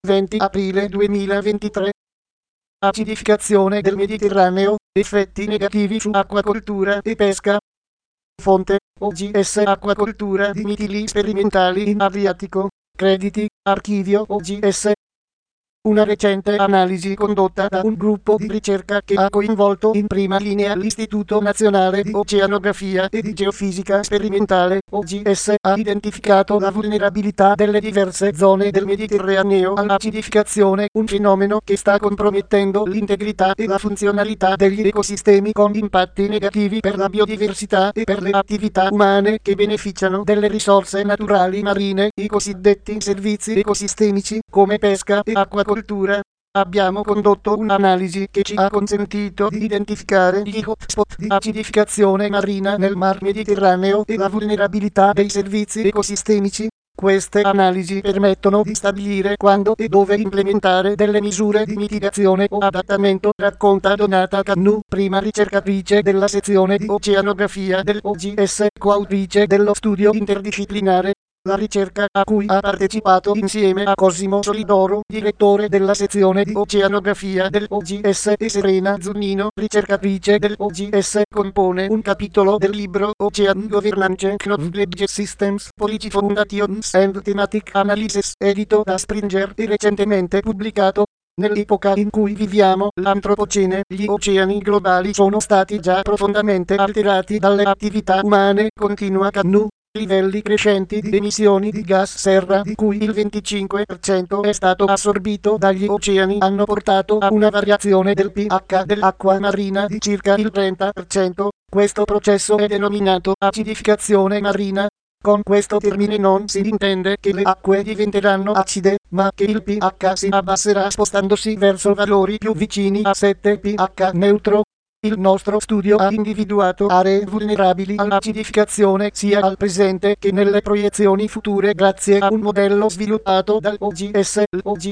20 aprile 2023. Acidificazione del Mediterraneo, effetti negativi su acquacoltura e pesca. Fonte: OGS Acquacoltura di mitili sperimentali in Adriatico. Crediti: Archivio OGS. Una recente analisi condotta da un gruppo di ricerca che ha coinvolto in prima linea l'Istituto Nazionale di Oceanografia e di Geofisica Sperimentale, OGS, ha identificato la vulnerabilità delle diverse zone del Mediterraneo all'acidificazione, un fenomeno che sta compromettendo l'integrità e la funzionalità degli ecosistemi con impatti negativi per la biodiversità e per le attività umane che beneficiano delle risorse naturali marine, i cosiddetti servizi ecosistemici, come pesca e acquacoltura. Abbiamo condotto un'analisi che ci ha consentito di identificare gli hotspot di acidificazione marina nel Mar Mediterraneo e la vulnerabilità dei servizi ecosistemici. Queste analisi permettono di stabilire quando e dove implementare delle misure di mitigazione o adattamento, racconta Donata Cannu, prima ricercatrice della sezione di oceanografia dell'OGS, coautrice dello studio interdisciplinare. La ricerca, a cui ha partecipato insieme a Cosimo Solidoro, direttore della sezione di oceanografia dell'OGS, e Serena Zunino, ricercatrice dell'OGS, compone un capitolo del libro Ocean Governance Knowledge Systems, Policy Foundations and Thematic Analysis, edito da Springer e recentemente pubblicato. Nell'epoca in cui viviamo, l'antropocene, gli oceani globali sono stati già profondamente alterati dalle attività umane, continua Cannu. Livelli crescenti di emissioni di gas serra, di cui il 25% è stato assorbito dagli oceani, hanno portato a una variazione del pH dell'acqua marina di circa il 30%. Questo processo è denominato acidificazione marina. Con questo termine non si intende che le acque diventeranno acide, ma che il pH si abbasserà spostandosi verso valori più vicini a 7 pH neutro. Il nostro studio ha individuato aree vulnerabili all'acidificazione sia al presente che nelle proiezioni future grazie a un modello sviluppato dall'OGS,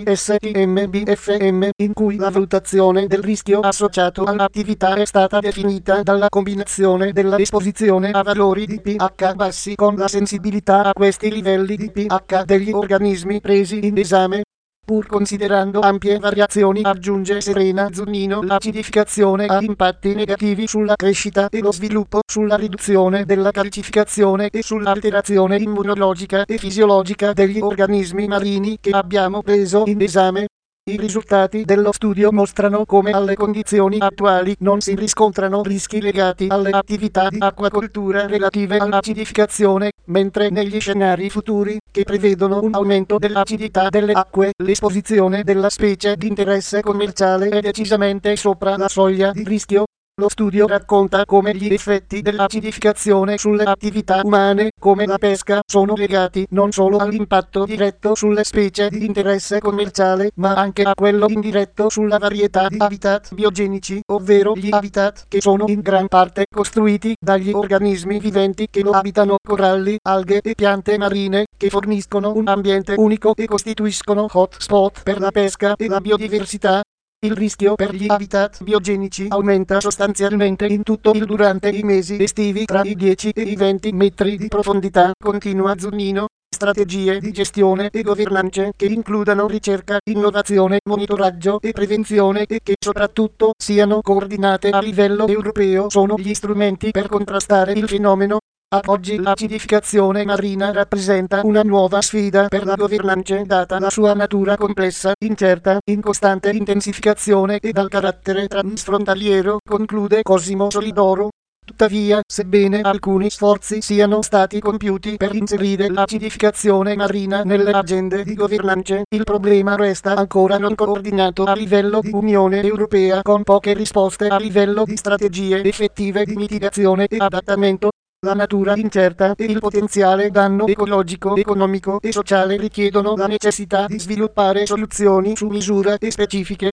l'OGS-TMBFM, in cui la valutazione del rischio associato all'attività è stata definita dalla combinazione della esposizione a valori di pH bassi con la sensibilità a questi livelli di pH degli organismi presi in esame. Pur considerando ampie variazioni, aggiunge Serena Zunino, l'acidificazione ha impatti negativi sulla crescita e lo sviluppo, sulla riduzione della calcificazione e sull'alterazione immunologica e fisiologica degli organismi marini che abbiamo preso in esame. I risultati dello studio mostrano come alle condizioni attuali non si riscontrano rischi legati alle attività di acquacoltura relative all'acidificazione, mentre negli scenari futuri, che prevedono un aumento dell'acidità delle acque, l'esposizione della specie di interesse commerciale è decisamente sopra la soglia di rischio. Lo studio racconta come gli effetti dell'acidificazione sulle attività umane, come la pesca, sono legati non solo all'impatto diretto sulle specie di interesse commerciale, ma anche a quello indiretto sulla varietà di habitat biogenici, ovvero gli habitat che sono in gran parte costruiti dagli organismi viventi che lo abitano: coralli, alghe e piante marine, che forniscono un ambiente unico e costituiscono hotspot per la pesca e la biodiversità. Il rischio per gli habitat biogenici aumenta sostanzialmente in tutto il durante i mesi estivi tra i 10 e i 20 metri di profondità, continua Zunino. Strategie di gestione e governance che includano ricerca, innovazione, monitoraggio e prevenzione e che soprattutto siano coordinate a livello europeo sono gli strumenti per contrastare il fenomeno. Ad oggi l'acidificazione marina rappresenta una nuova sfida per la governance data la sua natura complessa, incerta, in costante intensificazione e dal carattere transfrontaliero, conclude Cosimo Solidoro. Tuttavia, sebbene alcuni sforzi siano stati compiuti per inserire l'acidificazione marina nelle agende di governance, il problema resta ancora non coordinato a livello di Unione Europea, con poche risposte a livello di strategie effettive di mitigazione e adattamento. La natura incerta e il potenziale danno ecologico, economico e sociale richiedono la necessità di sviluppare soluzioni su misura e specifiche.